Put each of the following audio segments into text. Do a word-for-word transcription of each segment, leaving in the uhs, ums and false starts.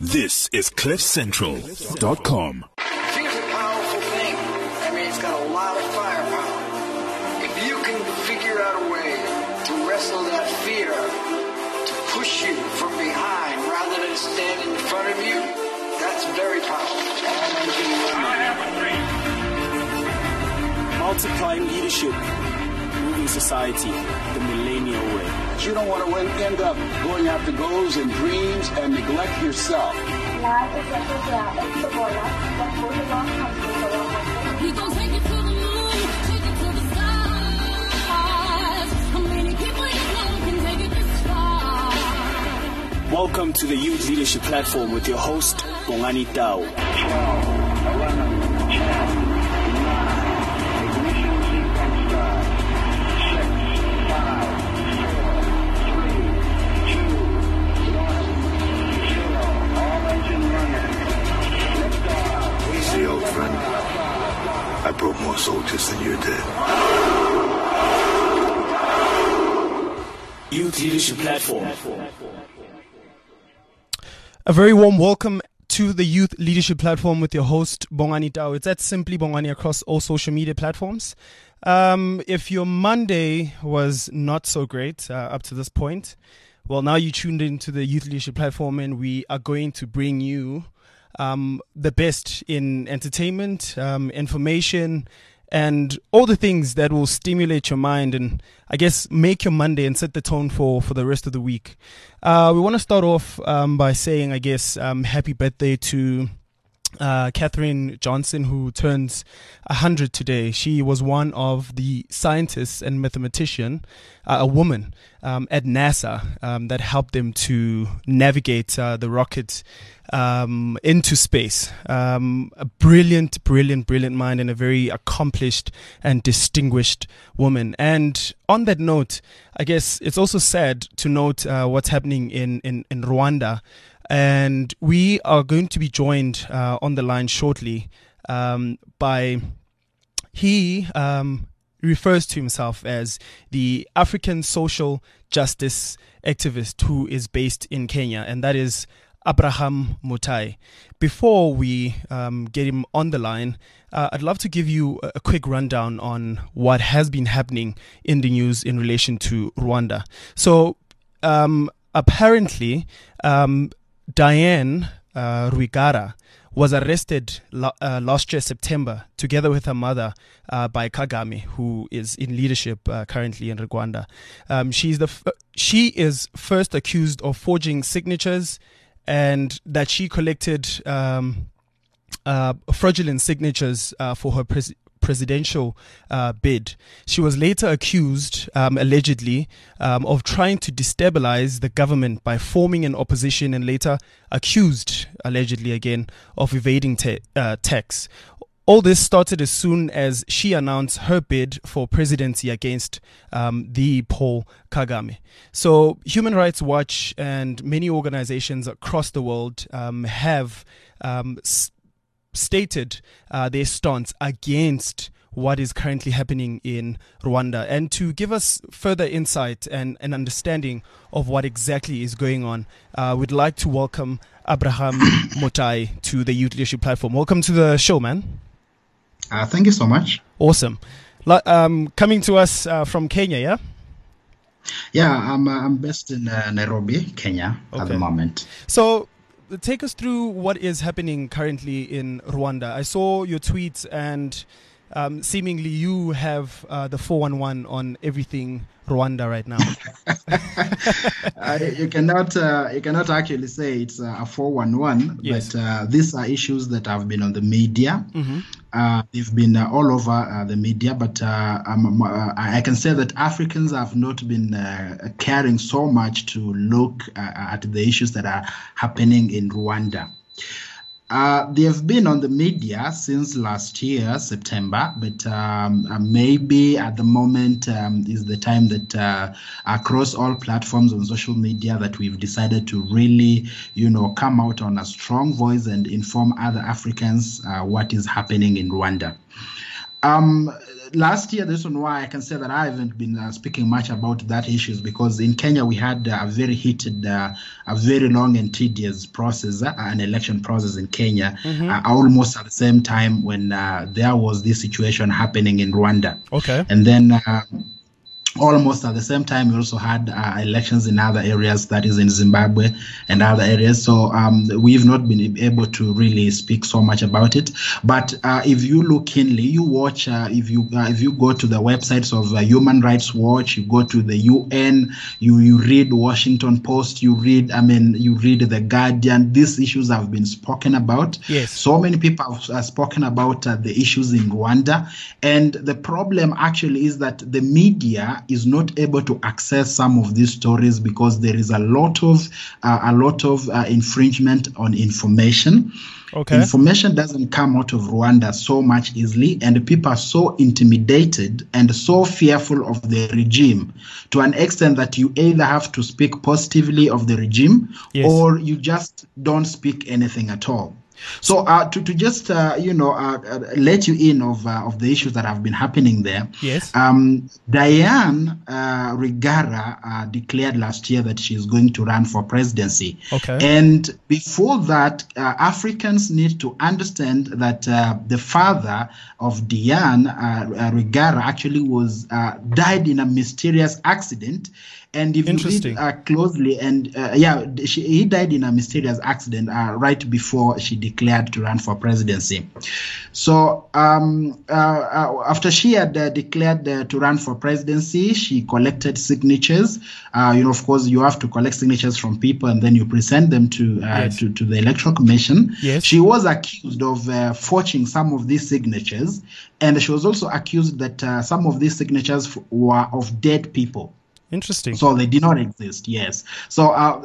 This is cliff central dot com. Fear's a powerful thing. I mean, it's got a lot of firepower. If you can figure out a way to wrestle that fear, to push you from behind rather than stand in front of you, that's very powerful. I have a dream. Multiplying leadership, moving society the millennial way. You don't want to end up going after goals and dreams and neglect yourself. We gon' take it to the moon, take it to the stars. How many people you know can take it this far? Welcome to the Youth Leadership Platform with your host, Bongani Tau. Easy, old friend. I brought more soldiers than you did. Youth Leadership Platform. A very warm welcome to the Youth Leadership Platform with your host, Bongani Tau. It's at Simply Bongani across all social media platforms. Um, if your Monday was not so great uh, up to this point, well, now you tuned into the Youth Leadership Platform and we are going to bring you um, the best in entertainment, um, information, and all the things that will stimulate your mind and I guess make your Monday and set the tone for, for the rest of the week. Uh, we want to start off um, by saying, I guess, um, happy birthday to uh, Katherine Johnson, who turns one hundred today. She was one of the scientists and mathematician, uh, a woman um, at NASA um, that helped them to navigate uh, the rocket um, into space. Um, a brilliant, brilliant, brilliant mind and a very accomplished and distinguished woman. And on that note, I guess it's also sad to note uh, what's happening in, in, in Rwanda. And we are going to be joined uh, on the line shortly um, by, he um, refers to himself as the African social justice activist who is based in Kenya, and that is Abraham Mutai. Before we um, get him on the line, uh, I'd love to give you a, a quick rundown on what has been happening in the news in relation to Rwanda. So um, apparently, um, Diane uh, Rwigara was arrested lo- uh, last year, September, together with her mother uh, by Kagame, who is in leadership uh, currently in Rwanda. Um, she's the f- she is first accused of forging signatures and that she collected um, uh, fraudulent signatures uh, for her pres- presidential uh, bid. She was later accused, um, allegedly, um, of trying to destabilize the government by forming an opposition and later accused, allegedly again, of evading ta- uh, tax. All this started as soon as she announced her bid for presidency against um, the Paul Kagame. So Human Rights Watch and many organizations across the world um, have um, s- stated uh, their stance against what is currently happening in Rwanda. And to give us further insight and an understanding of what exactly is going on, uh, we'd like to welcome Abraham Mutai to the Youth Leadership Platform. Welcome to the show, man. Uh, thank you so much. Awesome. Um, coming to us uh, from Kenya, yeah? Yeah, I'm uh, I'm based in uh, Nairobi, Kenya Okay. at the moment. So take us through what is happening currently in Rwanda. I saw your tweets and um, seemingly you have uh, the four one one on everything Rwanda right now. uh, you cannot uh, you cannot actually say it's uh, a four one one, Yes. but uh, these are issues that have been on the media. Mm-hmm. Uh, they've been uh, all over uh, the media, but uh, um, uh, I can say that Africans have not been uh, caring so much to look uh, at the issues that are happening in Rwanda. Uh, they have been on the media since last year, September, but um, uh, maybe at the moment um, is the time that uh, across all platforms on social media that we've decided to really, you know, come out on a strong voice and inform other Africans uh, what is happening in Rwanda. Um, last year, the reason why I can say that I haven't been uh, speaking much about that issue is because in Kenya we had uh, a very heated, uh, a very long and tedious process, uh, an election process in Kenya, mm-hmm. uh, almost at the same time when uh, there was this situation happening in Rwanda. Okay. And then uh, almost at the same time, we also had uh, elections in other areas, that is in Zimbabwe and other areas. So um, we've not been able to really speak so much about it. But uh, if you look keenly, you watch, uh, if you uh, if you go to the websites of uh, Human Rights Watch, you go to the U N, you you read Washington Post, you read, I mean, you read The Guardian. These issues have been spoken about. Yes. So many people have uh, spoken about uh, the issues in Rwanda. And the problem actually is that the media is not able to access some of these stories because there is a lot of uh, a lot of uh, infringement on information. Okay. Information doesn't come out of Rwanda so much easily, and people are so intimidated and so fearful of the regime to an extent that you either have to speak positively of the regime, yes, or you just don't speak anything at all. So uh, to, to just, uh, you know, uh, uh, let you in of uh, of the issues that have been happening there. Yes. Um, Diane uh, Rwigara uh, declared last year that she is going to run for presidency. Okay. And before that, uh, Africans need to understand that uh, the father of Diane uh, Rwigara actually was uh, died in a mysterious accident. And if you read uh, closely, and uh, yeah, she, he died in a mysterious accident uh, right before she declared to run for presidency. So um, uh, uh, after she had uh, declared uh, to run for presidency, she collected signatures. Uh, you know, of course, you have to collect signatures from people, and then you present them to uh, yes. to, to the Electoral Commission. Yes. She was accused of uh, forging some of these signatures, and she was also accused that uh, some of these signatures were of dead people. Interesting. So they did not exist, yes. So uh,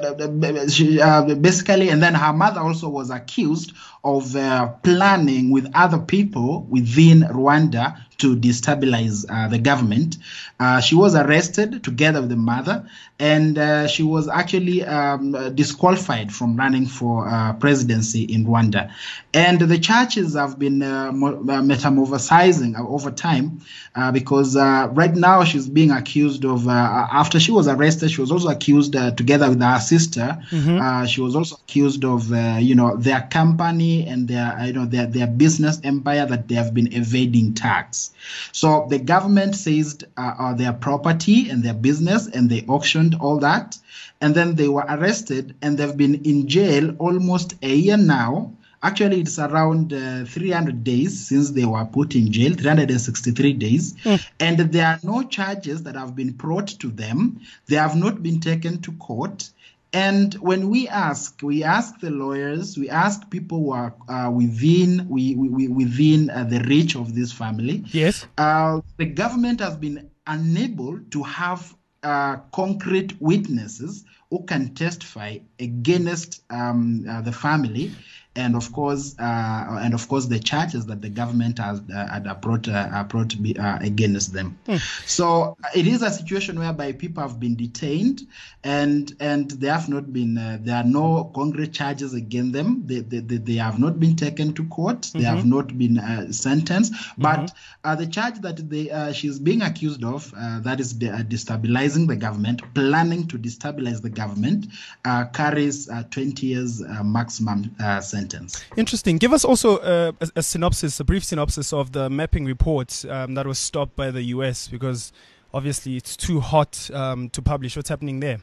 uh, she, uh, basically, and then her mother also was accused of uh, planning with other people within Rwanda to destabilize uh, the government. Uh, she was arrested together with the mother, and uh, she was actually um, disqualified from running for uh, presidency in Rwanda. And the churches have been uh, metamorphosizing over time uh, because uh, right now she's being accused of, uh, after she was arrested, she was also accused uh, together with her sister. Mm-hmm. uh, she was also accused of, uh, you know, their company and their, you know, their, their business empire, that they have been evading tax. So the government seized uh, uh, their property and their business, and they auctioned all that. And then they were arrested, and they've been in jail almost a year now. Actually, it's around uh, three hundred days since they were put in jail, three hundred sixty-three days. Mm. And there are no charges that have been brought to them. They have not been taken to court. And when we ask, we ask the lawyers, we ask people who are uh, within we, we, within uh, the reach of this family. Yes. Uh, the government has been unable to have uh, concrete witnesses who can testify against um, uh, the family. And of course, uh, and of course, the charges that the government has uh, had brought uh, brought uh, against them. Mm. So it is a situation whereby people have been detained, and and they have not been. Uh, there are no concrete charges against them. They they, they, they have not been taken to court. Mm-hmm. They have not been uh, sentenced. Mm-hmm. But uh, the charge that they uh, she's being accused of, uh, that is de- uh, destabilizing the government, planning to destabilize the government, uh, carries uh, twenty years uh, maximum uh, sentence. Interesting. Give us also uh, a, a synopsis, a brief synopsis of the mapping report um, that was stopped by the U S because obviously it's too hot um, to publish. What's happening there?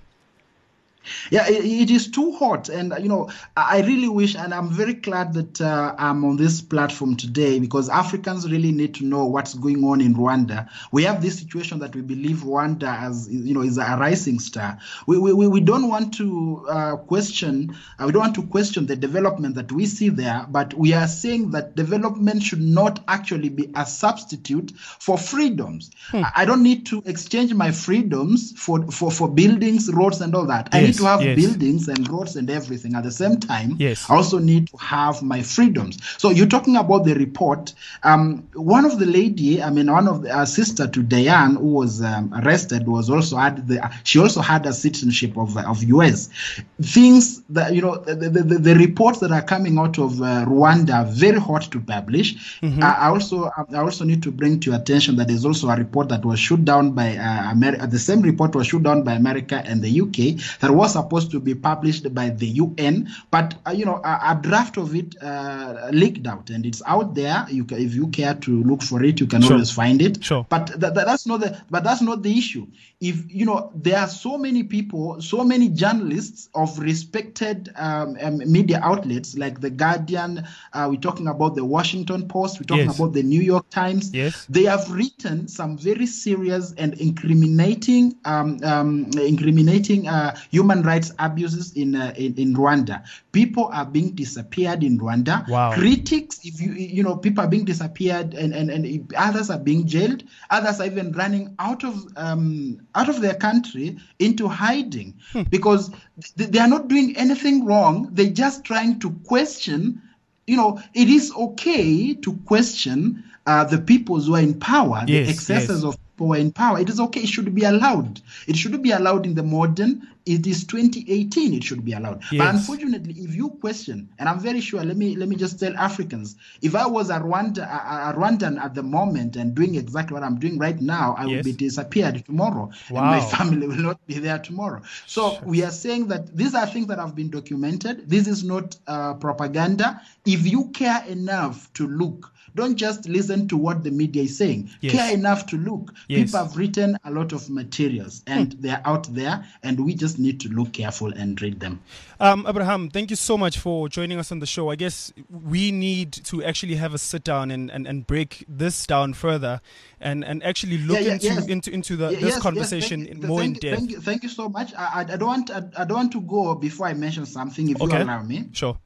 Yeah, it, it is too hot. And, you know, I really wish, and I'm very glad that uh, I'm on this platform today, because Africans really need to know what's going on in Rwanda. We have this situation that we believe Rwanda as, you know, is a rising star. We we, we don't want to uh, question, uh, we don't want to question the development that we see there, but we are saying that development should not actually be a substitute for freedoms. Hmm. I don't need to exchange my freedoms for, for, for buildings, roads, and all that. I yes. need need to have yes. buildings and roads and everything. At the same time, Yes. I also need to have my freedoms. So you're talking about the report. Um, one of the lady, I mean, one of the uh, sister to Diane, who was um, arrested, was also had the. She also had a citizenship of of U S. Things that you know, the the, the, the reports that are coming out of uh, Rwanda are very hot to publish. Mm-hmm. Uh, I also I also need to bring to your attention that there's also a report that was shot down by uh, America. The same report was shot down by America and the U K that was supposed to be published by the U N, but uh, you know a, a draft of it uh, leaked out, and it's out there. You can, if you care to look for it, you can Sure. always find it. Sure. But th- th- that's not the but that's not the issue. If you know there are so many people, so many journalists of respected um, um, media outlets like the Guardian. Uh, we're talking about the Washington Post. We're talking Yes. about the New York Times. Yes. They have written some very serious and incriminating, um, um, incriminating uh, human rights abuses in, uh, in in Rwanda. People are being disappeared in Rwanda. Wow. Critics, if you you know, people are being disappeared, and, and, and others are being jailed. Others are even running out of um, out of their country into hiding because th- they are not doing anything wrong. They're just trying to question. You know, it is okay to question uh, the peoples who are in power, Yes, the excesses yes. of people who are in power. It is okay. It should be allowed. It should be allowed in the modern. It is twenty eighteen. It should be allowed. Yes. But unfortunately, if you question, and I'm very sure, let me let me just tell Africans, if I was a, Rwanda, a, a Rwandan at the moment and doing exactly what I'm doing right now, I Yes. would be disappeared tomorrow, Wow. and my family will not be there tomorrow. So we are saying that these are things that have been documented. This is not uh, propaganda. If you care enough to look, don't just listen to what the media is saying. Yes. Care enough to look. Yes. People have written a lot of materials, and they're out there, and we just need to look careful and read them. Um, Abraham, thank you so much for joining us on the show. I guess we need to actually have a sit down and, and, and break this down further and, and actually look Yeah, yeah, into, yes. into into the Ye- this yes, conversation yes, thank in you, more in thank you, depth. Thank you, thank you so much. I, I I don't want I, I don't want to go before I mention something, if Okay. you allow me. Sure.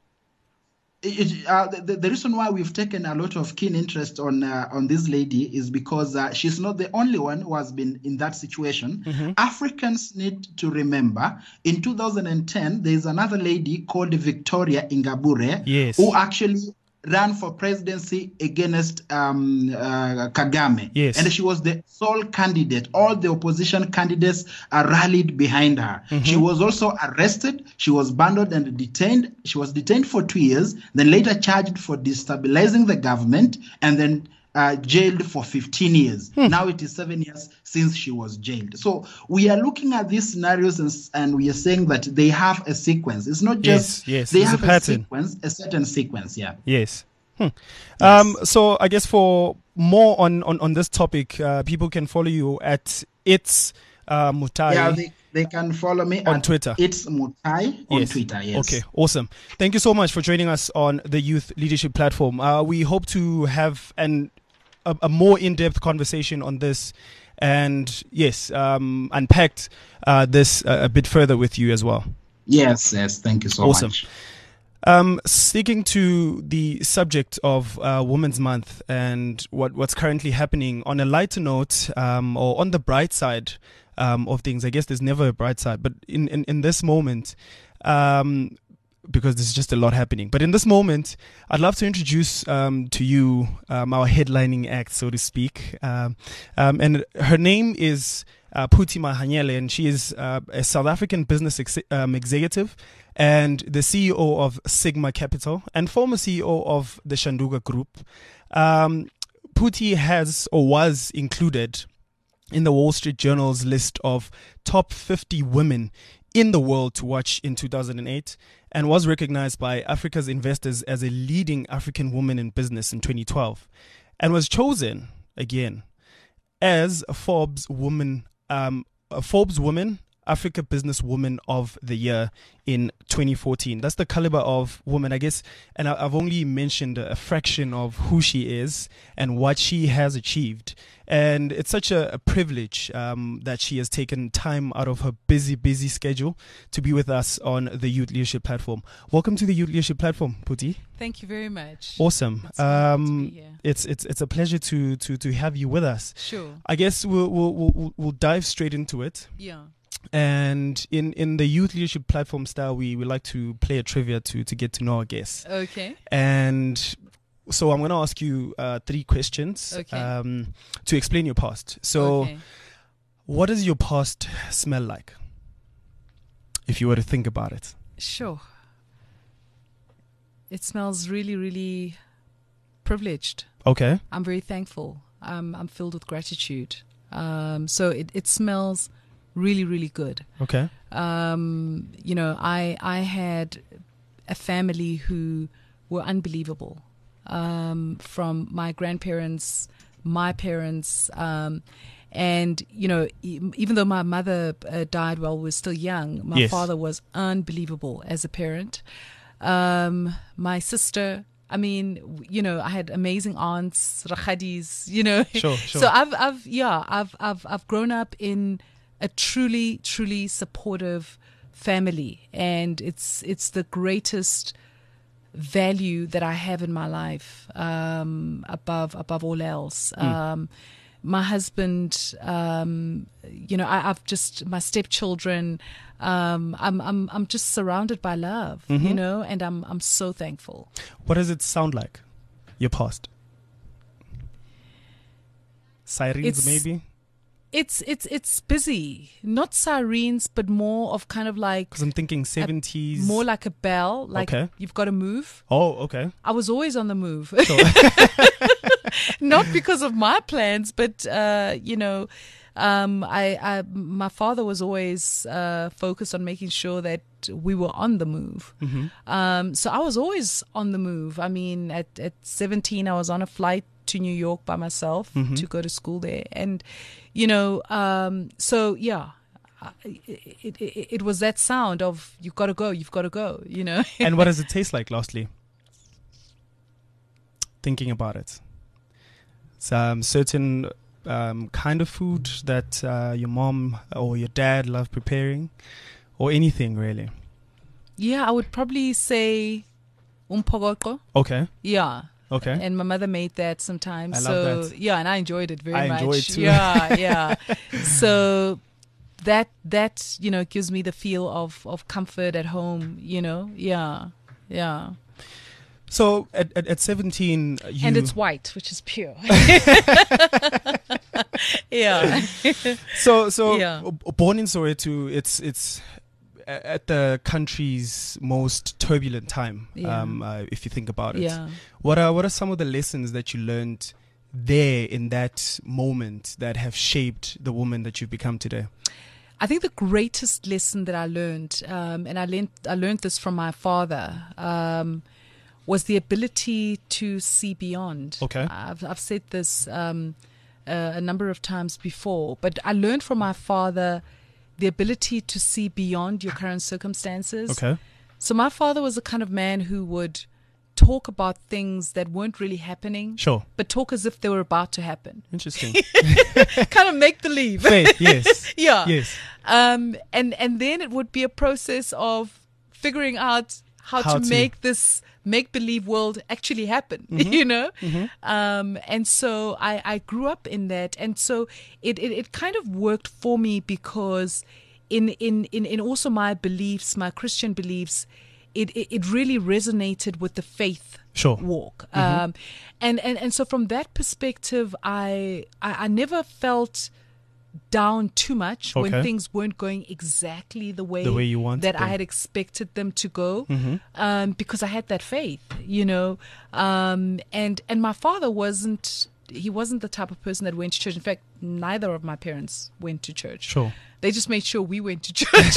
It, it, uh, the, the reason why we've taken a lot of keen interest on uh, on this lady is because uh, she's not the only one who has been in that situation. Mm-hmm. Africans need to remember in two thousand ten there is another lady called Victoria Ingabire Yes. who actually ran for presidency against um, uh, Kagame. Yes. And she was the sole candidate. All the opposition candidates uh, rallied behind her. Mm-hmm. She was also arrested. She was bundled and detained. She was detained for two years, then later charged for destabilizing the government, and then uh, jailed for fifteen years. Hmm. Now it is seven years since she was jailed. So we are looking at these scenarios and, s- and we are saying that they have a sequence. It's not Yes, just yes, they there's a have a, pattern. sequence, a certain sequence. Yeah. Yes. Hmm. Um, so I guess for more on, on, on this topic, uh, people can follow you at It's uh, Mutai. Yeah, they, they can follow me On at Twitter. It's Mutai on Yes. Twitter. Yes. Okay, awesome. Thank you so much for joining us on the Youth Leadership Platform. Uh, we hope to have an a, a more in-depth conversation on this, and yes, um, unpacked uh, this uh, a bit further with you as well. Yes. Yes. Thank you so Awesome. much. Um, sticking to the subject of uh, Women's Month and what, what's currently happening, on a lighter note, um, or on the bright side um, of things, I guess there's never a bright side, but in, in, in this moment, um, because there's just a lot happening. But in this moment, I'd love to introduce um, to you um, our headlining act, so to speak. Um, um, and her name is uh, Phuthi Mahanyele, and she is uh, a South African business ex- um, executive and the C E O of Sigma Capital and former C E O of the Shanduga Group. Um, Phuthi has or was included in the Wall Street Journal's list of top fifty women in the world to watch in two thousand eight, and was recognized by Africa's investors as a leading African woman in business in twenty twelve, and was chosen again as a Forbes woman, um, a Forbes Woman Africa Business Woman of the Year in twenty fourteen. That's the caliber of woman, I guess. And I- I've only mentioned a fraction of who she is and what she has achieved. And it's such a, a privilege um, that she has taken time out of her busy, busy schedule to be with us on the Youth Leadership Platform. Welcome to the Youth Leadership Platform, Phuthi. Thank you very much. Awesome. It's wonderful to Um, be here. it's it's it's a pleasure to to to have you with us. Sure. I guess we'll we'll we'll, we'll dive straight into it. Yeah. And in, in the Youth Leadership Platform style, we, we like to play a trivia to, to get to know our guests. Okay. And so I'm going to ask you uh, three questions Okay. um, to explain your past. So Okay. what does your past smell like? If you were to think about it. Sure. It smells really, really privileged. Okay. I'm very thankful. Um, I'm filled with gratitude. Um, so it, it smells really, really good. Okay. Um, you know, I I had a family who were unbelievable. Um, from my grandparents, my parents, um, and you know, e- even though my mother uh, died while we were still young, my Yes. father was unbelievable as a parent. Um, my sister. I mean, w- you know, I had amazing aunts, rakhadis, you know. Sure, sure. So I've, I've, yeah, I've, I've, I've grown up in a truly, truly supportive family, and it's, it's the greatest value that I have in my life, um, above, above all else. Um, my husband, um, you know, I, I've just my stepchildren. Um, I'm, I'm, I'm just surrounded by love, you know, and I'm, I'm so thankful. What does it sound like? Your past? Sirens, It's- maybe? It's, it's, it's busy, not sirens, but more of kind of like Because I'm thinking seventies. more like a bell, like Okay. you've got to move. Oh, okay. I was always on the move. Not because of my plans, but uh, you know, um, I, I my father was always uh, focused on making sure that we were on the move. Um, so I was always on the move. I mean, at at seventeen, I was on a flight to New York by myself to go to school there, and you know, um, so yeah. I- It, it, it, it was that sound of you've got to go, you've got to go, you know. And what does it taste like, lastly? Thinking about it. It's um, certain um, kind of food that uh, your mom or your dad love preparing, or anything really. Yeah, I would probably say umpogoko. Okay. Yeah. Okay. And my mother made that sometimes. I so love that. yeah, and I enjoyed it very I much. enjoy it too. Yeah, yeah. So that that, you know, gives me the feel of, of comfort at home, you know. Yeah. Yeah. So at, at, at seventeen, uh, you... And it's white, which is pure. Yeah. So, so Yeah. b- born in Soweto, it's it's a- at the country's most turbulent time. Yeah. Um, uh, if you think about it, Yeah. what are what are some of the lessons that you learned there in that moment that have shaped the woman that you've become today? I think the greatest lesson that I learned, um, and I learned I learned this from my father, um, was the ability to see beyond. Okay. I've I've said this um, uh, a number of times before, but I learned from my father the ability to see beyond your current circumstances. Okay. So my father was the kind of man who would talk about things that weren't really happening, Sure. but talk as if they were about to happen. Interesting. Kind of make believe. Faith. Yes. Yeah. Yes. Um, and, and then it would be a process of figuring out how, How to, to- make this make-believe world actually happen, you know? Um, and so I, I grew up in that. And so it, it, it kind of worked for me because in, in, in, in also my beliefs, my Christian beliefs, it, it, it really resonated with the faith Sure. walk. Um, and, and, and so from that perspective, I, I, I never felt down too much when Okay. things weren't going exactly the way, The way you wanted that I them. had expected them to go, um, because I had that faith, you know. Um, and and my father wasn't he wasn't the type of person that went to church. In fact, neither of my parents went to church. Sure. They just made sure we went to church.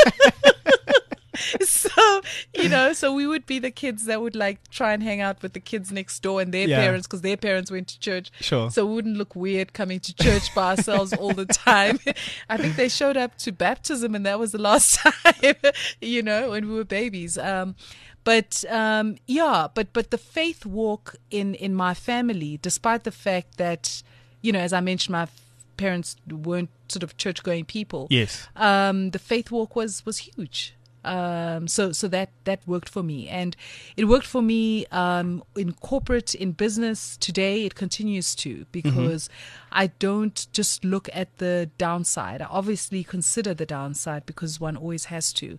So, you know, so we would be the kids that would like try and hang out with the kids next door and their Yeah. parents because their parents went to church. Sure. So we wouldn't look weird coming to church by ourselves all the time. I think they showed up to baptism and that was the last time, you know, when we were babies. Um, but um, yeah, but but the faith walk in, in my family, despite the fact that, you know, as I mentioned, my f- parents weren't sort of church going people. Yes. Um, the faith walk was was huge. Um, so so that that worked for me, and it worked for me um, in corporate, in business. Today it continues to, because mm-hmm. I don't just look at the downside. I obviously consider the downside, because one always has to,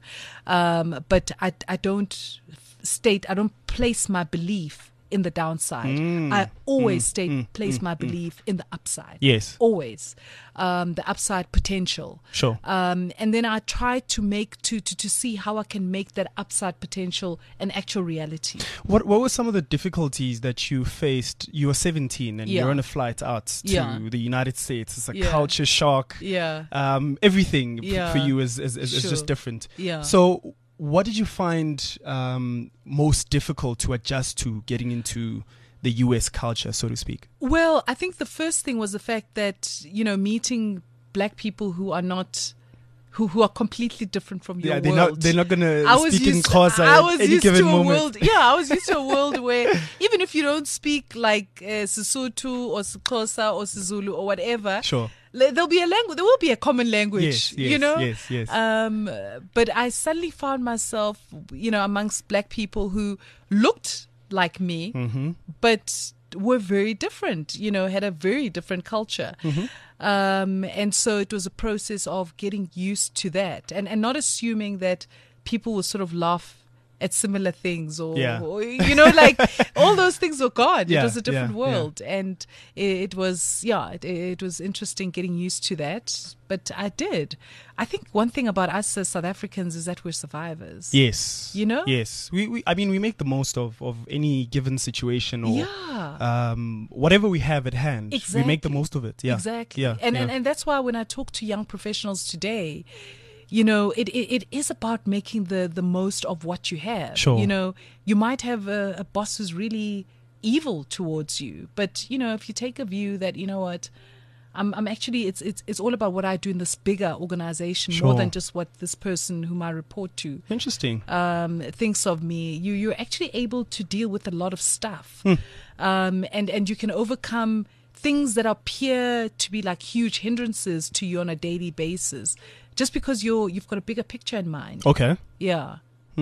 um, but I I don't state I don't place my belief in the downside. Mm, I always mm, state mm, place mm, my mm. belief in the upside. Yes. Always. Um, the upside potential. Sure. Um, and then I try to make to, to to see how I can make that upside potential an actual reality. What what were some of the difficulties that you faced? You were seventeen and Yeah. you're on a flight out to Yeah. the United States. It's a Yeah. culture shock. Yeah. Um, everything f- Yeah. for you is is, is, is Sure. just different. Yeah. So what did you find um, most difficult to adjust to getting into the U S culture, so to speak? Well, I think the first thing was the fact that, you know, meeting black people who are not, who, who are completely different from your Yeah, they're world. not they're not gonna I was speak in used, Xhosa I at was any used given to a moment. world. Yeah, I was used to a world where even if you don't speak like uh, Sesotho or Xhosa or Sizulu or whatever, Sure. le- there'll be a language. There will be a common language. Yes, yes, you know. yes, yes. Um, but I suddenly found myself, you know, amongst black people who looked like me, Mm-hmm. but were very different, you know, had a very different culture. Mm-hmm. Um, and so it was a process of getting used to that, and, and not assuming that people will sort of laugh at similar things, or, Yeah. or you know, like all those things were gone. Yeah, It was a different yeah, yeah. world, and it, it was, yeah, it, it was interesting getting used to that. But I did. I think one thing about us as South Africans is that we're survivors. Yes. You know? Yes. We, we I mean we make the most of, of any given situation, or Yeah. um whatever we have at hand. We make the Exactly. most of it. Yeah. Exactly. Yeah. And, yeah. and and that's why when I talk to young professionals today, you know, it, it, it is about making the, the most of what you have. Sure. You know, you might have a, a boss who's really evil towards you, but you know, if you take a view that, you know what, I'm I'm actually it's it's it's all about what I do in this bigger organization, more Sure. than just what this person whom I report to Interesting. um, thinks of me. You you're actually able to deal with a lot of stuff, Hmm. um, and and you can overcome things that appear to be like huge hindrances to you on a daily basis, just because you're you've got a bigger picture in mind. Okay. Yeah.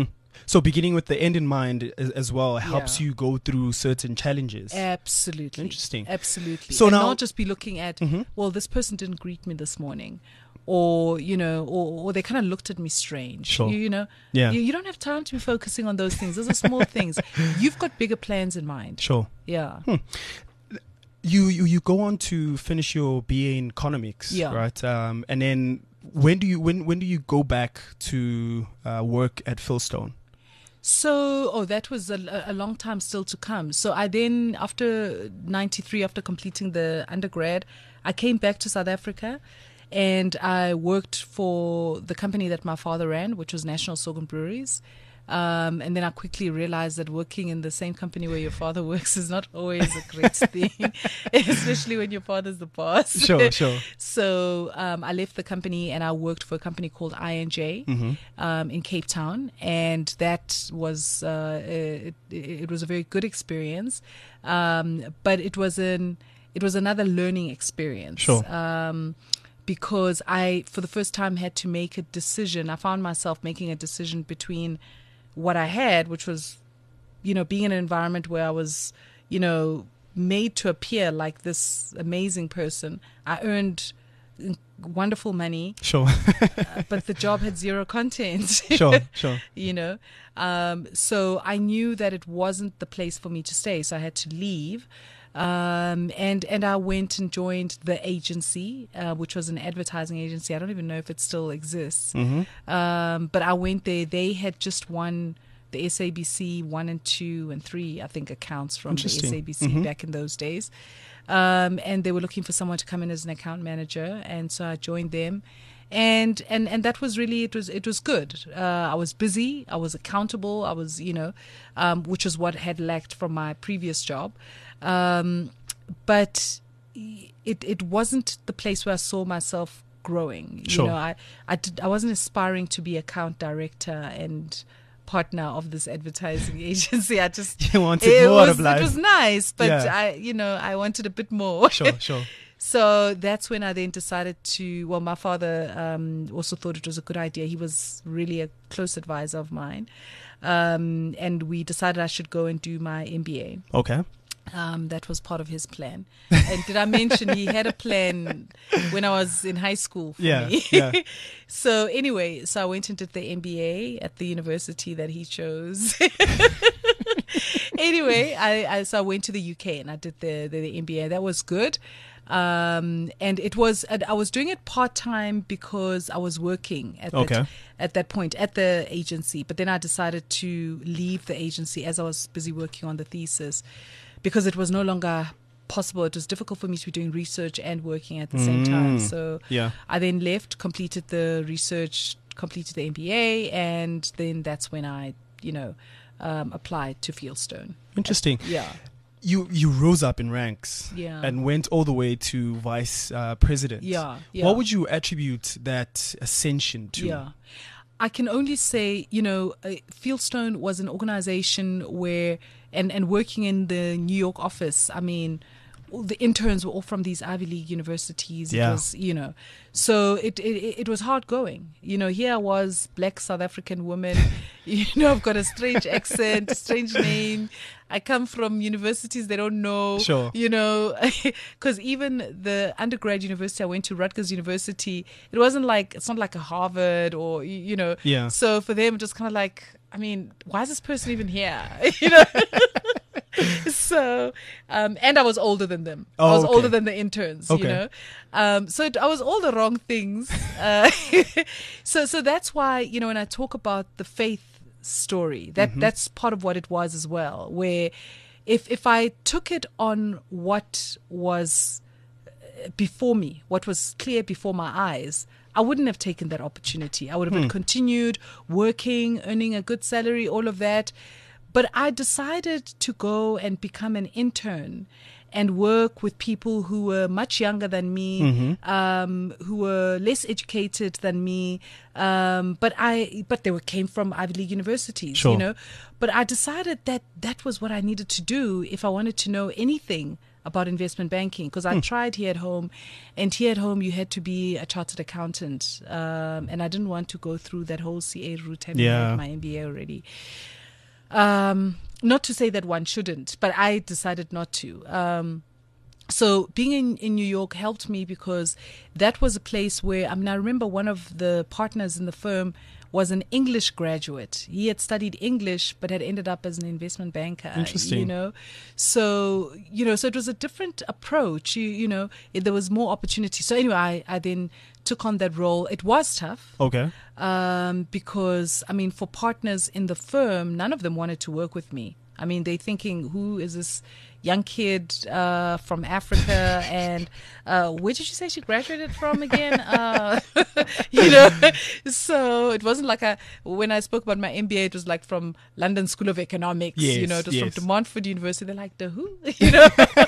So beginning with the end in mind as, as well helps Yeah. you go through certain challenges. Absolutely. Interesting. Absolutely. So and now- not just be looking at, well, this person didn't greet me this morning, or you know, or, or they kind of looked at me strange. Sure. You, you know, Yeah. You, you don't have time to be focusing on those things. Those are small things. You've got bigger plans in mind. Sure. Yeah. You, you you go on to finish your B A in economics, Yeah. right? Um, and then when do you when when do you go back to uh, work at Philstone? So, oh, that was a, a long time still to come. So I then, after ninety-three, after completing the undergrad, I came back to South Africa, and I worked for the company that my father ran, which was National Sorghum Breweries. Um, and then I quickly realized that working in the same company where your father works is not always a great thing, especially when your father's the boss. Sure, sure. So um, I left the company and I worked for a company called I N J Mm-hmm. um, in Cape Town, and that was uh, it, it was a very good experience, um, but it was an it was another learning experience. Sure. Um, because I, for the first time, had to make a decision. I found myself making a decision between what I had, which was, you know, being in an environment where I was, you know, made to appear like this amazing person. I earned wonderful money, Sure. uh, but the job had zero content. Sure, sure. You know, um, so I knew that it wasn't the place for me to stay, so I had to leave. Um, and and I went and joined the agency, uh, which was an advertising agency. I don't even know if it still exists. Mm-hmm. Um, but I went there. They had just won the S A B C one and two and three, I think, accounts from the S Interesting. A B C Mhm. back in those days. Um, and they were looking for someone to come in as an account manager, and so I joined them. And, and and that was really it was it was good. Uh, I was busy. I was accountable. I was you know, um, which is what had lacked from my previous job. Um, but it it wasn't the place where I saw myself growing. Sure. You know, I I, did, I wasn't aspiring to be account director and partner of this advertising agency. I just You wanted it more out was, of life. It was nice, but Yeah. I you know I wanted a bit more. Sure, sure. So that's when I then decided to, well, my father um, also thought it was a good idea. He was really a close advisor of mine. Um, and we decided I should go and do my M B A. Okay. Um, that was part of his plan. And did I mention he had a plan when I was in high school for Yeah, me? yeah. So anyway, so I went and did the M B A at the university that he chose. Anyway, I, I so I went to the U K and I did the, the, the M B A. That was good. Um, and it was, I was doing it part time because I was working at Okay. that, at that point at the agency. But then I decided to leave the agency as I was busy working on the thesis because it was no longer possible. It was difficult for me to be doing research and working at the same time. So Yeah. I then left, completed the research, completed the M B A, and then that's when I, you know, um, applied to Fieldstone. Interesting. Yeah. You you rose up in ranks Yeah. and went all the way to vice uh, president. Yeah, yeah. What would you attribute that ascension to? Yeah. I can only say, you know, uh, Fieldstone was an organization where, and, and working in the New York office, I mean, all the interns were all from these Ivy League universities. Yeah. It was, you know, so it, it, it was hard going. You know, here I was, black South African woman, you know, I've got a strange accent, strange name. I come from universities they don't know, Sure. you know, because even the undergrad university I went to, Rutgers University, it wasn't like, it's not like a Harvard or, you, you know. Yeah. So for them, just kind of like, I mean, why is this person even here? You know. So, um, and I was older than them. Oh, I was okay. older than the interns, Okay. you know. Um, so it, I was all the wrong things. Uh, so, so that's why, you know, when I talk about the faith story, that Mm-hmm. that's part of what it was as well. Where, if if I took it on what was before me, what was clear before my eyes, I wouldn't have taken that opportunity. I would have continued working, earning a good salary, all of that. But I decided to go and become an intern and work with people who were much younger than me, um, who were less educated than me, um, but I but they were came from Ivy League universities, Sure. you know. But I decided that that was what I needed to do if I wanted to know anything about investment banking, because I tried here at home, and here at home you had to be a chartered accountant, um, and I didn't want to go through that whole C A route, having Yeah. had my M B A already. Um, not to say that one shouldn't, but I decided not to. Um, so being in, in New York helped me because that was a place where, I mean, I remember one of the partners in the firm was an English graduate. He had studied English, but had ended up as an investment banker. Interesting. You know, so, you know, so it was a different approach, you, you know, it, there was more opportunity. So anyway, I, I then took on that role. It was tough. Okay. Um, because, I mean, for partners in the firm, none of them wanted to work with me. I mean, they're thinking, who is this young kid uh, from Africa? And uh, where did you say she graduated from again? Uh, you know, so it wasn't like a, when I spoke about my M B A, it was like from London School of Economics, you Yes, know, it was yes. from De Montfort University. They're like, the who? You know?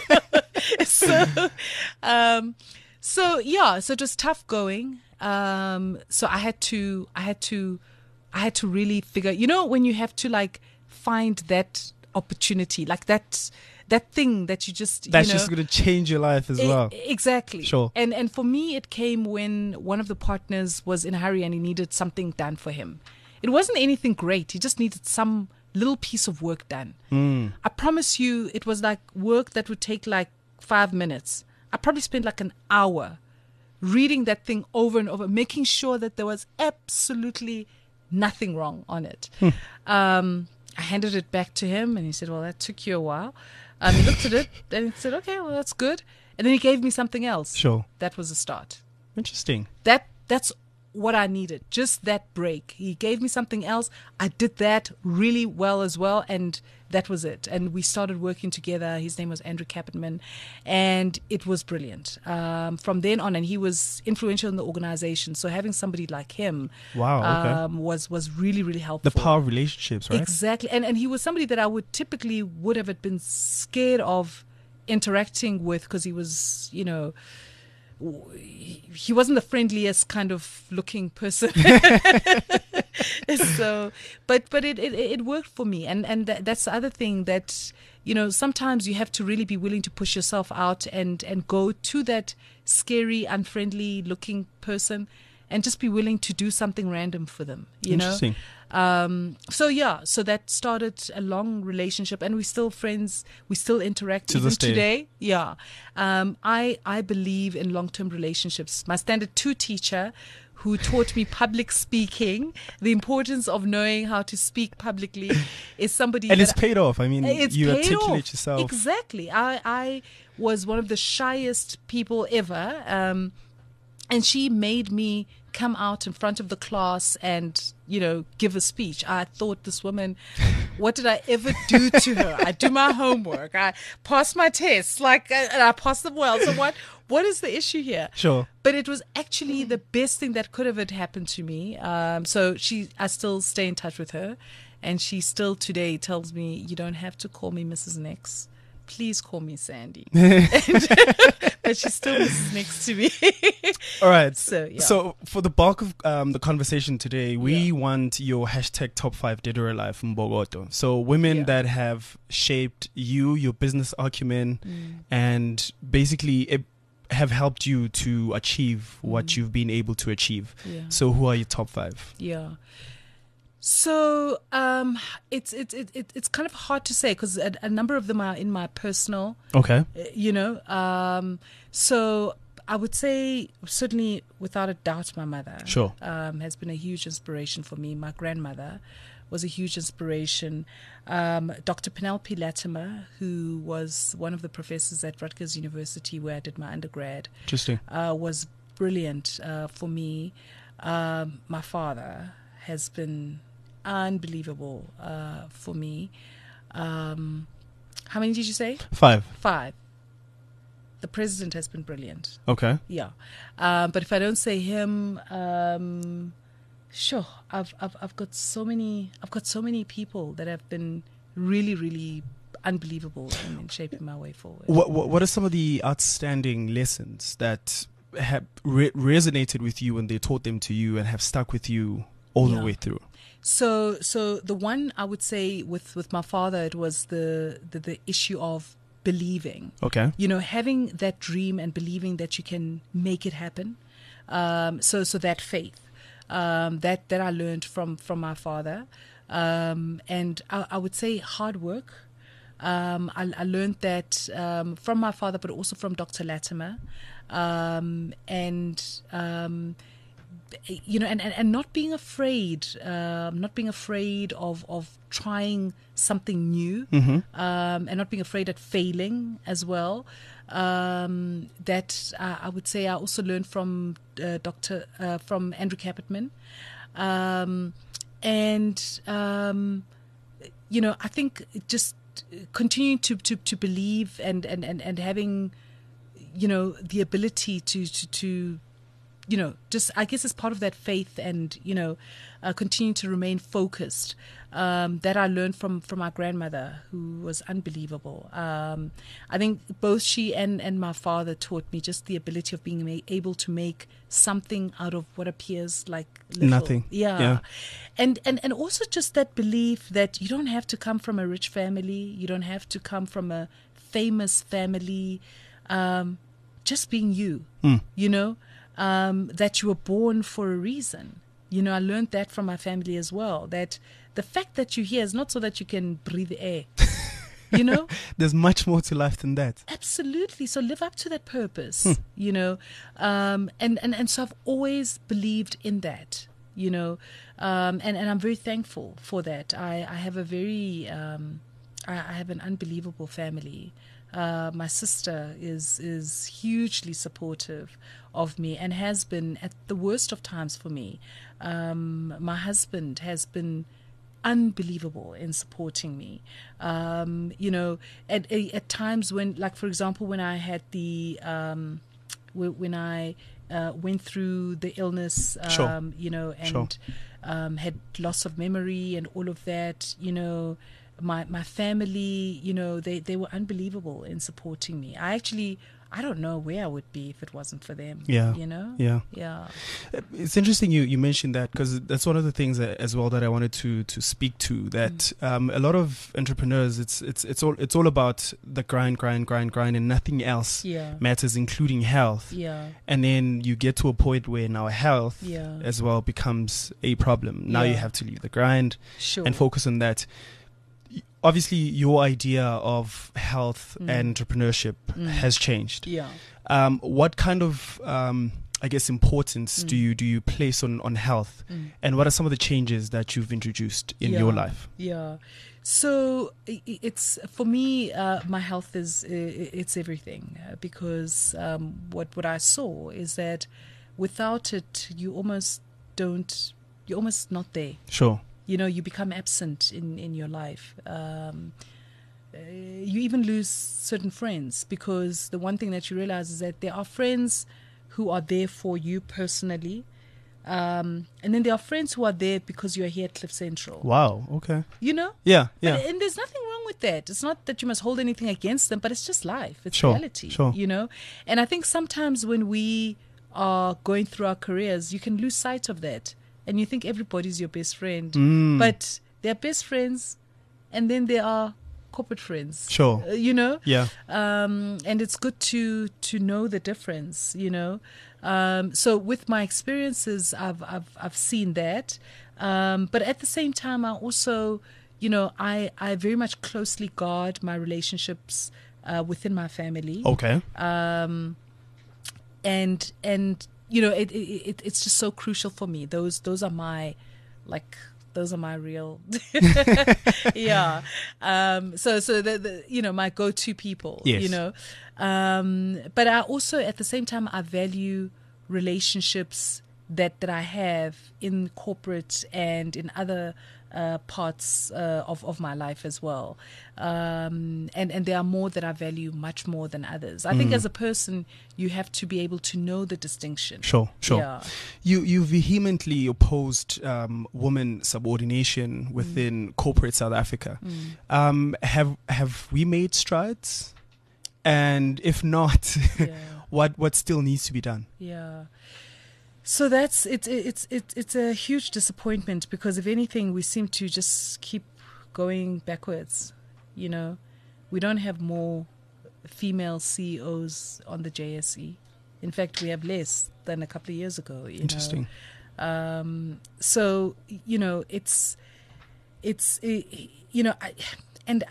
so, um, so yeah, so it was tough going. Um, so I had to, I had to, I had to really figure, you know, when you have to like find that opportunity, like that, that thing that you just, That's you know, just going to change your life as E- well. Exactly. Sure. And and for me, it came when one of the partners was in a hurry and he needed something done for him. It wasn't anything great. He just needed some little piece of work done. Mm. I promise you, it was like work that would take like five minutes. I probably spent like an hour reading that thing over and over, making sure that there was absolutely nothing wrong on it. Um, I handed it back to him and he said, well, that took you a while. Um, he looked at it and he said, okay, well, that's good. And then he gave me something else. Sure. That was a start. Interesting. That That's what I needed, just that break. He gave me something else. I did that really well as well, and that was it. And we started working together. His name was Andrew Kappenman, and it was brilliant. Um, from then on, and he was influential in the organization. So having somebody like him Wow, okay. um, was, was really, really helpful. The power of relationships, right? Exactly. And and he was somebody that I would typically would have been scared of interacting with because he was, you know, w- he wasn't the friendliest kind of looking person. so, but but it, it it worked for me, and and that, that's the other thing that, you know, sometimes you have to really be willing to push yourself out and and go to that scary, unfriendly looking person, and just be willing to do something random for them. You know. Interesting. Um, so yeah, so that started a long relationship, and we're still friends. We still interact To even this day. today. Yeah, um, I I believe in long-term relationships. My standard two teacher, who taught me public speaking, the importance of knowing how to speak publicly, is somebody And that it's paid off. I mean, it's you paid articulate off. yourself. Exactly. I I was one of the shyest people ever, um, and she made me come out in front of the class and, you know, give a speech. I thought, this woman, what did I ever do to her? I do my homework. I pass my tests, like, uh, and I pass them well. So what? What is the issue here? Sure. But it was actually the best thing that could have had happened to me. Um, so she, I still stay in touch with her, and she still today tells me, you don't have to call me Missus Nix. Please call me Sandy. But she's still Missus Nix to me. All right. So, yeah. So for the bulk of um, the conversation today, we Yeah. want your hashtag top five dead or alive from Bogoto. So women Yeah. that have shaped you, your business acumen, Mm. and basically it have helped you to achieve what you've been able to achieve. Mm. Yeah. So who are your top five? Yeah. So um, it's it's it, it, it's kind of hard to say because a, a number of them are in my personal, Okay. uh, you know. Um, so I would say certainly, without a doubt, my mother Sure. um, has been a huge inspiration for me. My grandmother was a huge inspiration. Um, Doctor Penelope Latimer, who was one of the professors at Rutgers University where I did my undergrad, Interesting. uh, was brilliant uh, for me. Um, my father has been unbelievable uh, for me. Um, how many did you say? Five. Five. The president has been brilliant. Okay. Yeah. Um, but if I don't say him, um, sure, I've, I've I've got so many I've got so many people that have been really, really unbelievable in, in shaping my way forward. What, what What are some of the outstanding lessons that have re- resonated with you when they taught them to you and have stuck with you all Yeah. the way through? So, so the one I would say with, with my father, it was the, the, the issue of believing. Okay. You know, having that dream and believing that you can make it happen. Um, so, so that faith um, that that I learned from from my father, um, and I, I would say hard work. Um, I, I learned that um, from my father, but also from Doctor Latimer, um, and. Um, you know, and, and, and not being afraid, um, not being afraid of, of trying something new, Mm-hmm. um, and not being afraid at failing as well. Um, that uh, I would say I also learned from uh, Doctor uh, from Andrew Capitman, um, and um, you know, I think just continuing to, to, to believe and, and, and, and having, you know, the ability to to, to you know, just I guess as part of that faith and, you know, uh, continue to remain focused. Um, that I learned from, from my grandmother, who was unbelievable. Um, I think both she and, and my father taught me just the ability of being ma- able to make something out of what appears like little. Nothing. Yeah. Yeah. And, and, and also just that belief that you don't have to come from a rich family. You don't have to come from a famous family. Um, just being you, Mm. you know. Um, that you were born for a reason. You know, I learned that from my family as well, that the fact that you're here is not so that you can breathe air, you know? There's much more to life than that. Absolutely. So live up to that purpose, you know? Um, and, and, and so I've always believed in that, you know? Um, and, and I'm very thankful for that. I, I have a very, um, I, I have an unbelievable family. Uh, my sister is is hugely supportive of me and has been at the worst of times for me. Um, my husband has been unbelievable in supporting me. Um, you know, at at times when, like for example, when I had the um, when I uh, went through the illness, um, Sure. you know, and Sure. um, had loss of memory and all of that, you know. My my family, you know, they, they were unbelievable in supporting me. I actually I don't know where I would be if it wasn't for them. Yeah. You know? Yeah. Yeah. It's interesting you, you mentioned that, because that's one of the things that, as well, that I wanted to to speak to. That Mm. um, a lot of entrepreneurs, it's it's it's all it's all about the grind, grind, grind, grind, and nothing else Yeah. matters, including health. Yeah. And then you get to a point where now health Yeah. as well becomes a problem. Now you Yeah. have to leave the grind Sure. and focus on that. Y- Obviously, your idea of health Mm. and entrepreneurship Mm. has changed. Yeah. Um, what kind of, um, I guess, importance do Mm. you do you place on, on health, Mm. and what are some of the changes that you've introduced in Yeah. your life? Yeah. So i- i- it's for me. Uh, my health is i- i- it's everything, uh, because um, what what I saw is that without it, you almost don't. You're almost not there. Sure. You know, you become absent in in your life. Um, uh, you even lose certain friends, because the one thing that you realize is that there are friends who are there for you personally. Um, and then there are friends who are there because you are here at Cliff Central. Wow. Okay. You know? Yeah. Yeah. But, and there's nothing wrong with that. It's not that you must hold anything against them, but it's just life. It's Sure, reality. sure. You know? And I think sometimes when we are going through our careers, you can lose sight of that. And you think everybody's your best friend. Mm. But they're best friends, and then there are corporate friends. Sure. Uh, you know? Yeah. Um, and it's good to to know the difference, you know. Um, so with my experiences, I've I've I've seen that, um, but at the same time, I also, you know, I I very much closely guard my relationships uh, within my family. Okay. Um, and and you know, it, it it it's just so crucial for me. Those those are my, like. Those are my real, yeah. Um, so, so the, the you know my go-to people, Yes. you know. Um, but I also, at the same time, I value relationships that that I have in corporate and in other uh, parts uh, of of my life as well. Um, and and there are more that I value much more than others. I think as a person, you have to be able to know the distinction. Sure, sure. Yeah. You you vehemently opposed um, woman subordination within corporate South Africa. Um, have have we made strides? And if not, Yeah. what what still needs to be done? Yeah. So that's it's it's it's it's a huge disappointment, because if anything, we seem to just keep going backwards. You know, we don't have more female C E Os on the J S E. In fact, we have less than a couple of years ago. You Interesting. Know? Um, so you know, it's it's eh, you know, I, and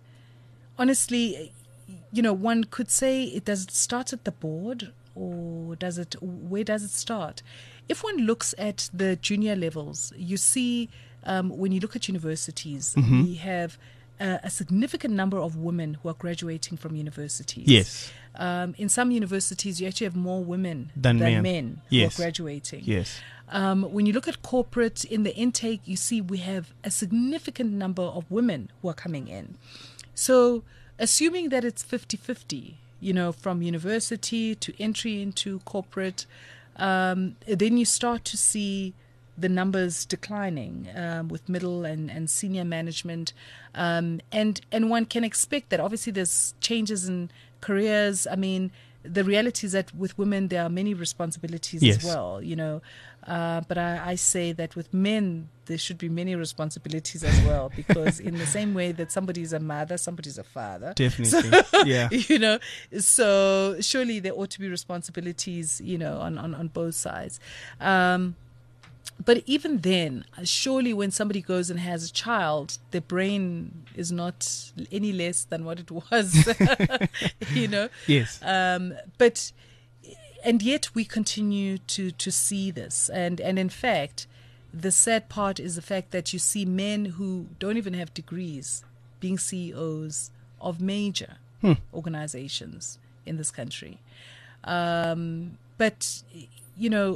honestly, you know, one could say it does it start at the board, or does it, where does it start? If one looks at the junior levels, you see um, when you look at universities, Mm-hmm. we have uh, a significant number of women who are graduating from universities. Yes. Um, in some universities, you actually have more women Than men. men Yes. who are graduating. Yes. Um, when you look at corporate, in the intake, you see we have a significant number of women who are coming in. So assuming that it's fifty-fifty, you know, from university to entry into corporate, um, then you start to see the numbers declining um, with middle and, and senior management. Um, and, and one can expect that. Obviously, there's changes in careers. I mean, the reality is that with women, there are many responsibilities Yes. as well, you know. Uh, but I, I say that with men, there should be many responsibilities as well, because in the same way that somebody's a mother, somebody's a father. Definitely. Yeah. You know, so surely there ought to be responsibilities, you know, on, on, on both sides. Um, but even then, surely when somebody goes and has a child, their brain is not any less than what it was, you know. Yes. Um, but, and yet we continue to, to see this. And, and in fact, the sad part is the fact that you see men who don't even have degrees being C E Os of major Hmm. organizations in this country. Um, but, you know,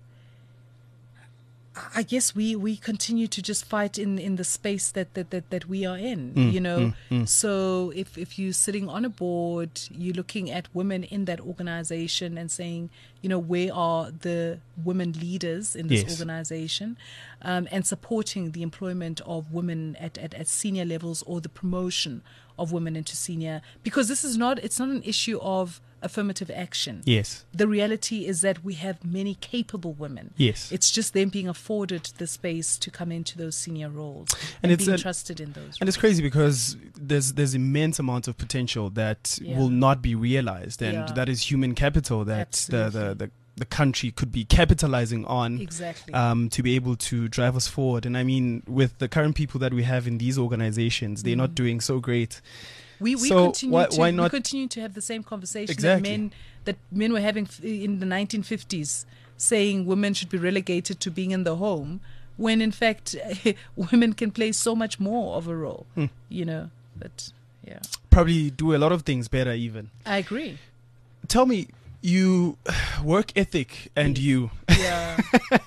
I guess we, we continue to just fight in, in the space that, that, that, that we are in, Mm, you know. mm, mm. So if, if you're sitting on a board, you're looking at women in that organization and saying, you know, where are the women leaders in this Yes. organization, um, and supporting the employment of women at, at, at senior levels, or the promotion of women into senior, because this is not, it's not an issue of affirmative action. Yes. The reality is that we have many capable women. Yes. It's just them being afforded the space to come into those senior roles And and, it's being a- trusted in those And it's roles. crazy because there's there's immense amount of potential that Yeah. will not be realized, and Yeah. that is human capital that the, Absolutely. the, the the country could be capitalizing on. Exactly. Um, to be able to drive us forward. And I mean, with the current people that we have in these organizations, they're not doing so great. We we So continue why- to why we not- continue to have the same conversation Exactly. that men that men were having f- in the nineteen fifties, saying women should be relegated to being in the home, when in fact women can play so much more of a role. Hmm. You know, but yeah, Probably do a lot of things better even. I agree. Tell me, you work ethic and you Yeah,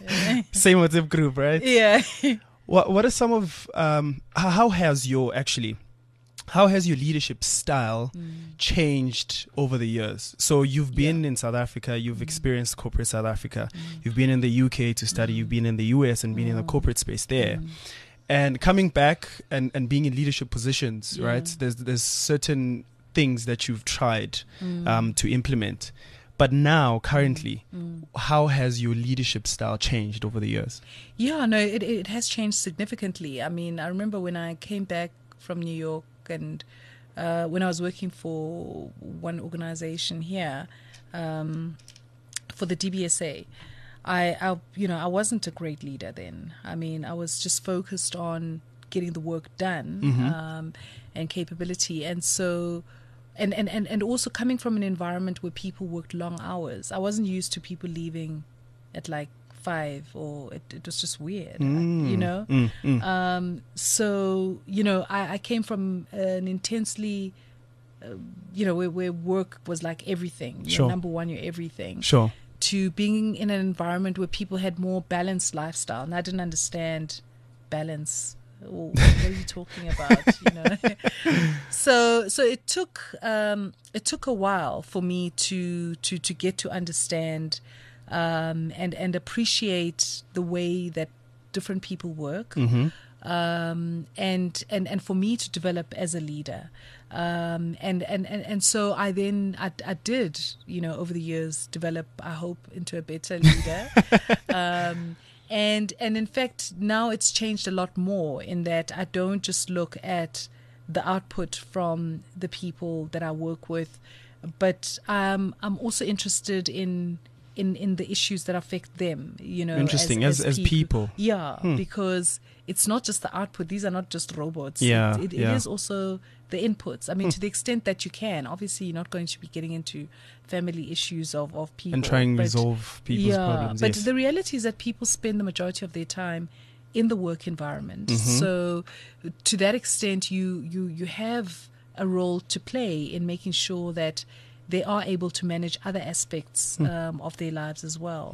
same WhatsApp group, right? yeah. What what are some of um how, how has your actually how has your leadership style changed over the years? So you've been in South Africa, you've experienced corporate South Africa, you've been in the U K to study, you've been in the U S and been in the corporate space there. And coming back and, and being in leadership positions, Yeah. right? There's there's certain things that you've tried um, to implement. But now, currently, how has your leadership style changed over the years? Yeah, no, it it has changed significantly. I mean, I remember when I came back from New York and uh, when I was working for one organization here, um, for the D B S A, I, I, you know, I wasn't a great leader then. I mean, I was just focused on getting the work done um, and capability, and so. And, and, and, and also coming from an environment where people worked long hours. I wasn't used to people leaving at like five, or it, it was just weird, you know? Mm, mm. Um, so, you know, I, I came from an intensely, uh, you know, where, where work was like everything. You're Sure. number one, you're everything. Sure. To being in an environment where people had more balanced lifestyle. And I didn't understand balance. Or what are you talking about? You know, so so it took um, it took a while for me to to to get to understand um, and and appreciate the way that different people work, um, and and and for me to develop as a leader. Um, and, and, and, and so I then, I, I did, you know, over the years, develop, I hope, into a better leader. um, and, and in fact, now it's changed a lot more in that I don't just look at the output from the people that I work with, but um, I'm also interested in, in, in the issues that affect them, you know. Interesting, as- as people. Yeah, because it's not just the output. These are not just robots. Yeah, It, it, yeah. it is also the inputs. I mean, to the extent that you can. Obviously, you're not going to be getting into family issues of, of people. And trying to but- resolve people's yeah, problems. But yes. the reality is that people spend the majority of their time in the work environment. Mm-hmm. So to that extent, you, you, you have a role to play in making sure that they are able to manage other aspects Hmm. um, of their lives as well.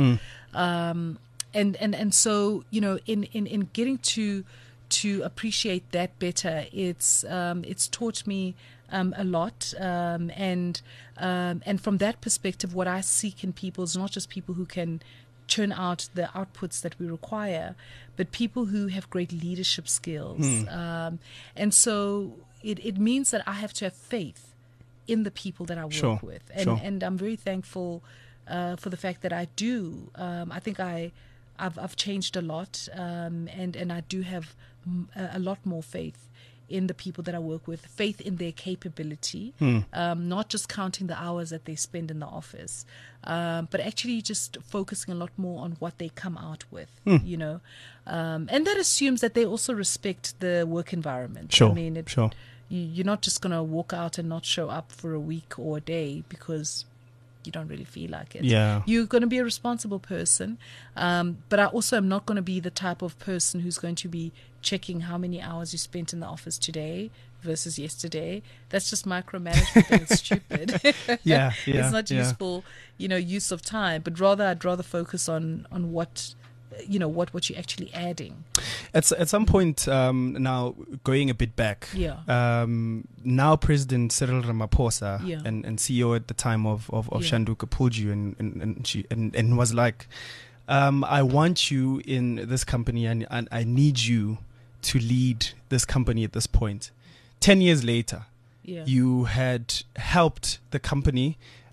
Um, and, and, and so, you know, in, in, in getting to to appreciate that better, it's um, it's taught me um, a lot, um, and um, and from that perspective, what I seek in people is not just people who can churn out the outputs that we require, but people who have great leadership skills. Um, and so it, it means that I have to have faith in the people that I work Sure, with, and sure. and I'm very thankful uh, for the fact that I do. Um, I think I. I've I've changed a lot, um, and and I do have m- a, a lot more faith in the people that I work with, faith in their capability, um, not just counting the hours that they spend in the office, um, but actually just focusing a lot more on what they come out with, you know, um, and that assumes that they also respect the work environment. Sure, I mean, it, sure. you, you're not just gonna walk out and not show up for a week or a day because you don't really feel like it. Yeah. You're going to be a responsible person, um, but I also am not going to be the type of person who's going to be checking how many hours you spent in the office today versus yesterday. That's just micromanagement and it's stupid. Yeah, yeah, It's not yeah. useful, you know, use of time, but rather I'd rather focus on, on what, you know, what, what you're actually adding. At, at some point, um, now going a bit back, Yeah. um, now President Cyril Ramaphosa Yeah. and, and C E O at the time of, of, of Yeah. Shanduka pulled you and, and, and, she, and, and was like, um, I want you in this company and, and I need you to lead this company at this point. Ten years later, Yeah. you had helped the company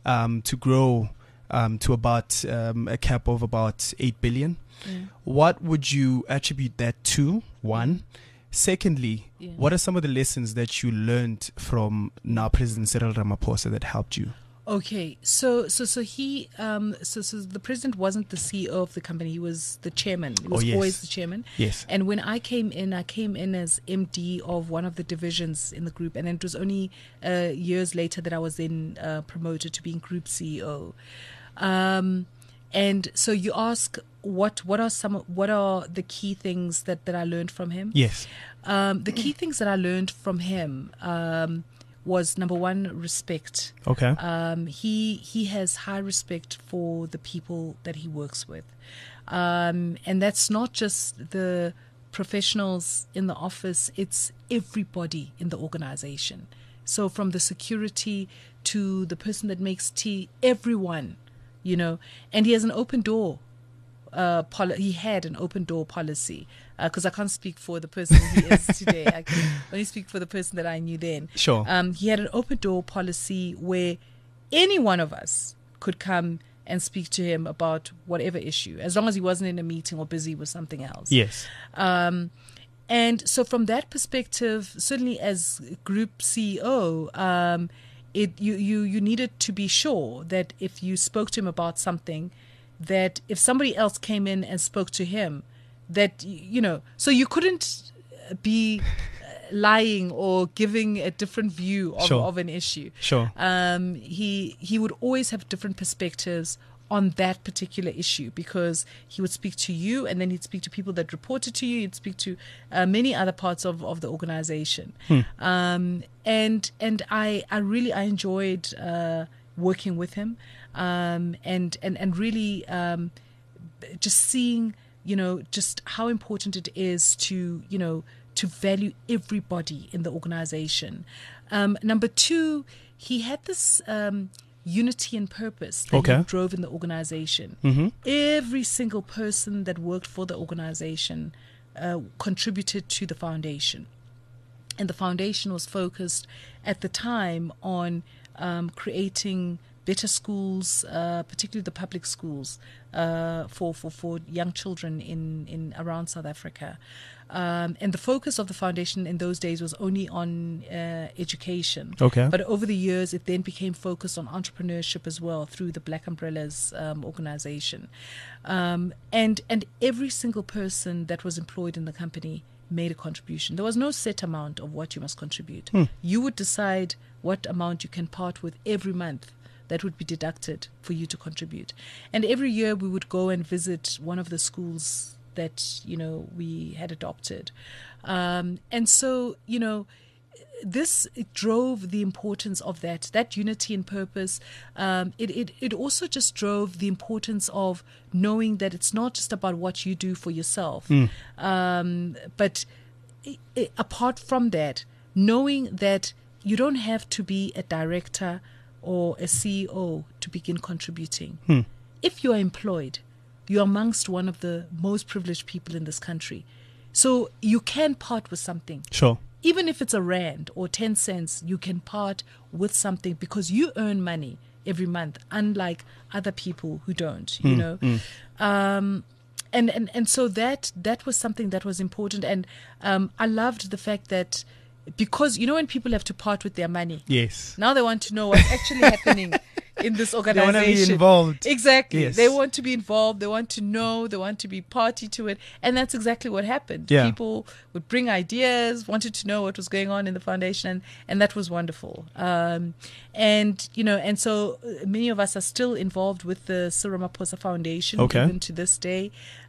um, to grow um, to about um, a cap of about eight billion. Mm. What would you attribute that to? One. Secondly, Yeah. what are some of the lessons that you learned from now President Cyril Ramaphosa that helped you? Okay, so so so he um so so the president wasn't the C E O of the company. He was the chairman. He was Oh, yes. always the chairman. Yes. And when I came in, I came in as M D of one of the divisions in the group, and then it was only uh, years later that I was then uh, promoted to being group C E O. Um, and so you ask what what are some what are the key things that that I learned from him? Yes. Um, the key things that I learned from him um, was number one, respect. Okay. Um, he he has high respect for the people that he works with, um, and that's not just the professionals in the office; it's everybody in the organization. So from the security to the person that makes tea, everyone, you know. And he has an open door. Uh, poli- he had an open door policy because uh, I can't speak for the person he is today. I can only speak for the person that I knew then. Sure. Um, he had an open door policy where any one of us could come and speak to him about whatever issue, as long as he wasn't in a meeting or busy with something else. Yes. Um, and so from that perspective, certainly as group C E O, um, it you, you, you needed to be sure that if you spoke to him about something, that if somebody else came in and spoke to him, that, you know, so you couldn't be lying or giving a different view of, Sure. of an issue. Sure. Um, he he would always have different perspectives on that particular issue, because he would speak to you, and then he'd speak to people that reported to you. He'd speak to uh, many other parts of, of the organization. Hmm. Um, and and I, I really I enjoyed uh, working with him, um, and, and, and really um, just seeing, you know, just how important it is to, you know, to value everybody in the organization. Um, number two, he had this um, unity and purpose that Okay. he drove in the organization. Mm-hmm. Every single person that worked for the organization uh, contributed to the foundation. And the foundation was focused at the time on um, creating better schools, uh, particularly the public schools, uh, for, for, for young children in, in around South Africa. Um, and the focus of the foundation in those days was only on uh, education. Okay. But over the years, it then became focused on entrepreneurship as well through the Black Umbrellas um, organization. Um, and, and every single person that was employed in the company made a contribution. There was no set amount of what you must contribute. Hmm. You would decide what amount you can part with every month that would be deducted for you to contribute. And every year we would go and visit one of the schools that, you know, we had adopted. Um, and so, you know, this it drove the importance of that, that unity and purpose. Um, it, it, it also just drove the importance of knowing that it's not just about what you do for yourself, Mm. um, but i i apart from that, knowing that you don't have to be a director or a C E O to begin contributing. Hmm. If you are employed, you're amongst one of the most privileged people in this country. So you can part with something. Sure. Even if it's a rand or ten cents, you can part with something because you earn money every month, unlike other people who don't, you Mm, know. mm. Um, and, and, and so that that was something that was important. And um, I loved the fact that, because, you know, when people have to part with their money, Yes. now they want to know what's actually happening in this They organization. want to be involved. Exactly. Yes. They want to be involved. They want to know. They want to be party to it. And that's exactly what happened. Yeah. People would bring ideas, wanted to know what was going on in the foundation, and, and that was wonderful. Um, and, you know, and so uh, many of us are still involved with the Cyril Ramaphosa Foundation, Okay. even to this day.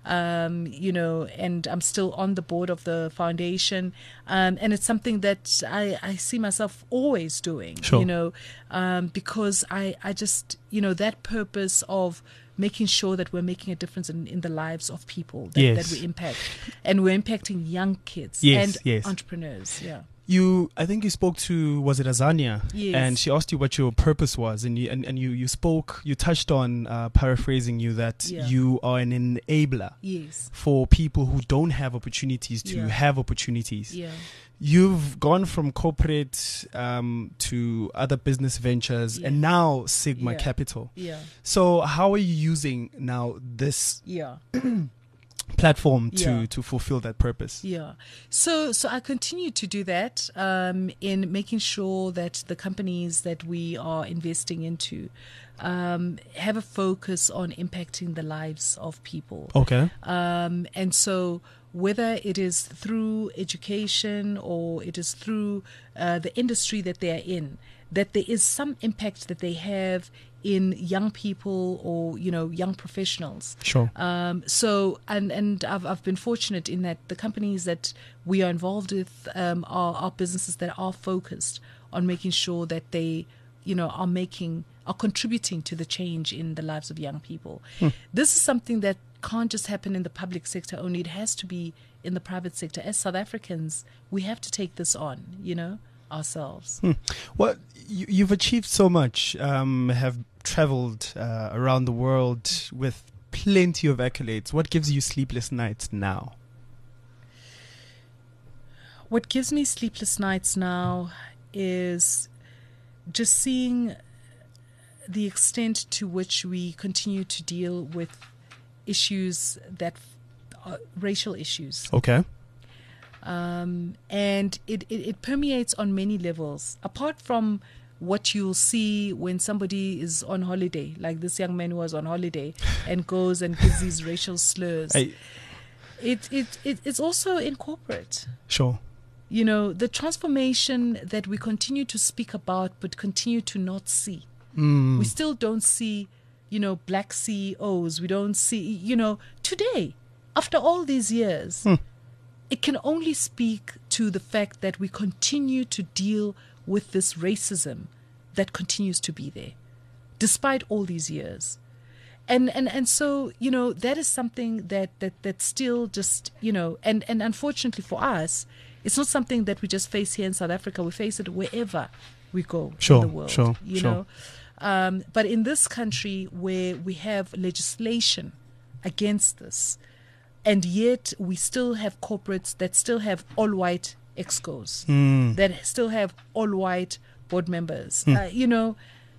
Um, you know, and I'm still on the board of the foundation. Um, and it's something that I, I see myself always doing, Sure. you know, um, because I, I just, you know, that purpose of making sure that we're making a difference in, in the lives of people that, Yes. that we impact. And we're impacting young kids Yes, and yes. entrepreneurs. Yeah. You, I think you spoke to, was it Azania? Yes. And she asked you what your purpose was, and you and, and you, you spoke, you touched on, uh, paraphrasing you, that Yeah. you are an enabler Yes. for people who don't have opportunities to Yeah. have opportunities. Yeah. You've gone from corporate um, to other business ventures, Yeah. and now Sigma Yeah. Capital. Yeah. So how are you using now this Yeah. platform to, Yeah. to fulfill that purpose? Yeah. So so I continue to do that um, in making sure that the companies that we are investing into um, have a focus on impacting the lives of people. Okay. Um, and so whether it is through education or it is through uh, the industry that they are in, that there is some impact that they have in young people or, you know, young professionals. Sure. Um, so, and, and I've, I've been fortunate in that the companies that we are involved with um, are, are businesses that are focused on making sure that they, you know, are making, are contributing to the change in the lives of young people. Hmm. This is something that can't just happen in the public sector only. It has to be in the private sector. As South Africans, we have to take this on, you know, ourselves. Hmm. Well, you, you've achieved so much, um, have traveled uh, around the world with plenty of accolades. What gives you sleepless nights now? What gives me sleepless nights now is just seeing the extent to which we continue to deal with issues that are racial issues. Okay. Um, and it, it, it permeates on many levels. Apart from what you'll see when somebody is on holiday, like this young man who was on holiday and goes and gives these racial slurs. Hey. It, it, it, it's also in corporate. Sure. You know, the transformation that we continue to speak about but continue to not see. Mm. We still don't see, you know, black C E Os. We don't see, you know, today, after all these years, Hmm. it can only speak to the fact that we continue to deal with this racism that continues to be there, despite all these years. And and, and so, you know, that is something that, that, that still just, you know, and, and unfortunately for us, it's not something that we just face here in South Africa. We face it wherever we go Sure, in the world. sure, you sure. know. Um, but in this country where we have legislation against this, and yet we still have corporates that still have all-white excos, Mm. that still have all-white board members. Mm. Uh, you know,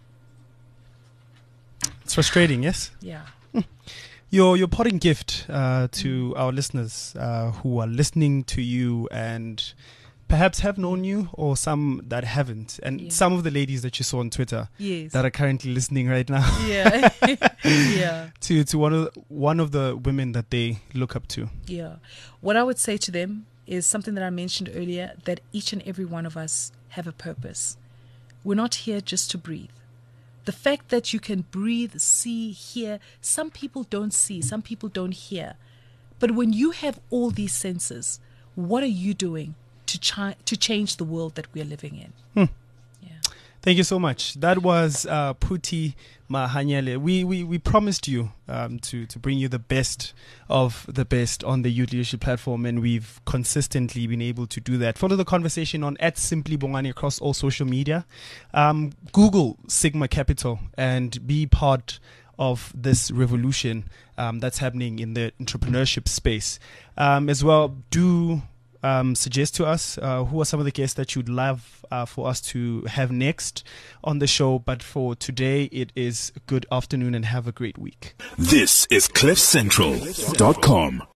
It's frustrating, yes? yeah. Your your parting gift uh, to our listeners uh, who are listening to you and perhaps have known you, or some that haven't, and Yeah. some of the ladies that you saw on Twitter Yes. that are currently listening right now. Yeah. Yeah. to to one of the, one of the women that they look up to. Yeah. What I would say to them is something that I mentioned earlier, that each and every one of us have a purpose. We're not here just to breathe. The fact that you can breathe, see, hear, some people don't see, some people don't hear. But when you have all these senses, what are you doing to chi- to change the world that we're living in? Hmm. Yeah. Thank you so much. That was uh, Phuthi Mahanyele. We, we we promised you um, to to bring you the best of the best on the Youth Leadership Platform, and we've consistently been able to do that. Follow the conversation on at Simply Bongani across all social media. Um, Google Sigma Capital and be part of this revolution um, that's happening in the entrepreneurship space. Um, as well, do Um, suggest to us uh, who are some of the guests that you'd love uh, for us to have next on the show. But for today, it is good afternoon and have a great week. This is cliff central dot com.